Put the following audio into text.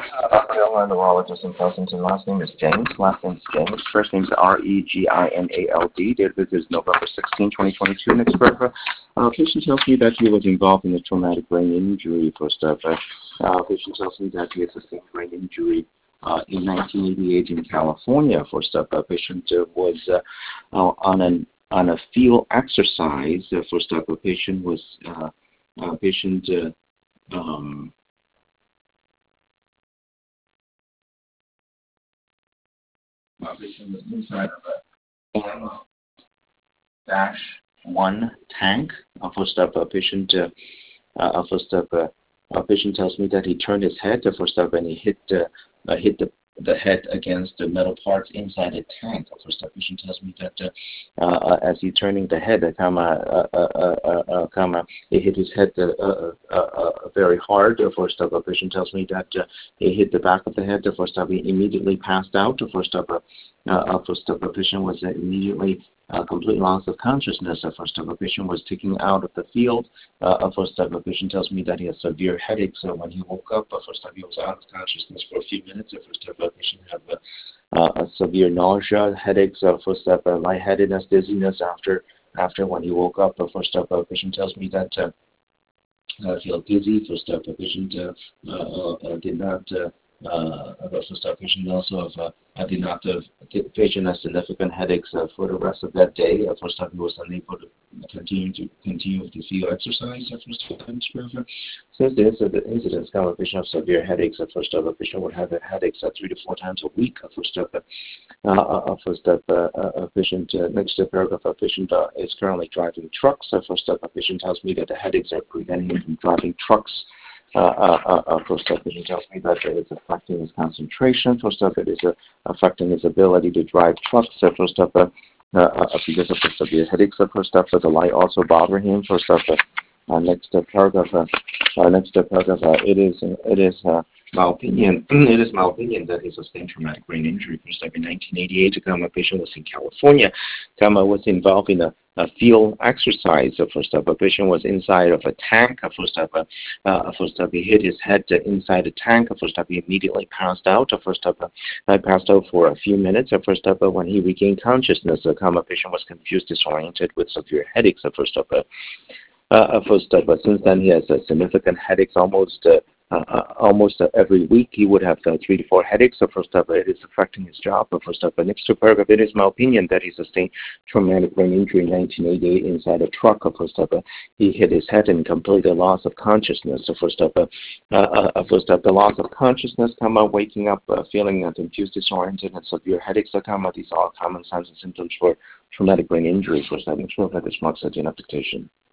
I'm a neurologist in Pleasanton. Last name is James. Last name is James. First name is Reginald. Date of birth is November 16, 2022. Next paragraph. Patient tells me that he was involved in a traumatic brain injury. First up, patient tells me that he had sustained brain injury in 1988 in California. First up, patient was on a field exercise. First up, patient was patient. Patient was inside of a M-1 tank. First up, patient. First up, patient tells me that he turned his head. First up, and he hit the head against the metal parts inside the tank. First up, patient tells me that as he turning the head, he hit his head very hard. First up, patient tells me that he hit the back of the head. First up, he immediately passed out. First up, patient was immediately complete loss of consciousness. First up, patient was taken out of the field. First up, patient tells me that he has severe headaches. When he woke up, first up, he was out of consciousness for a few minutes. First up, patient had severe nausea, headaches. First up, lightheadedness, dizziness after when he woke up. First up, patient tells me that feel dizzy. First up, patient did not. First up, patient also did not. Patient has significant headaches for the rest of that day. First up, he was unable to continue with the field exercise. First up, since the incident, patient has severe headaches. First up, patient would have headaches 3 to 4 times a week. First up, patient next paragraph. Patient is currently driving trucks. First up, patient tells me that the headaches are preventing him from driving trucks. First up, patient tells me that it is affecting his concentration. First up, it is affecting his ability to drive trucks. First up, because of the severe headaches. First up, the light also bothering him. First up, next paragraph. It is my opinion. It is my opinion that he sustained traumatic brain injury. First up, in 1988, a patient was in California. Was involved in a field exercise. First up, a patient was inside of a tank. First up, he hit his head inside the tank. First up, he immediately passed out. First up, I passed out for a few minutes. First up, when he regained consciousness, a patient was confused, disoriented with severe headaches. First up, but since then he has significant headaches almost every week. He would have 3 to 4 headaches. First up, it is affecting his job. First up, next to paragraph, it is my opinion that he sustained traumatic brain injury in 1988 inside a truck. First up, he hit his head and completely loss of consciousness. First up, the loss of consciousness, waking up, feeling confused, disoriented, and severe headaches. These are all common signs and symptoms for traumatic brain injury. First up, next paragraph is marks identification.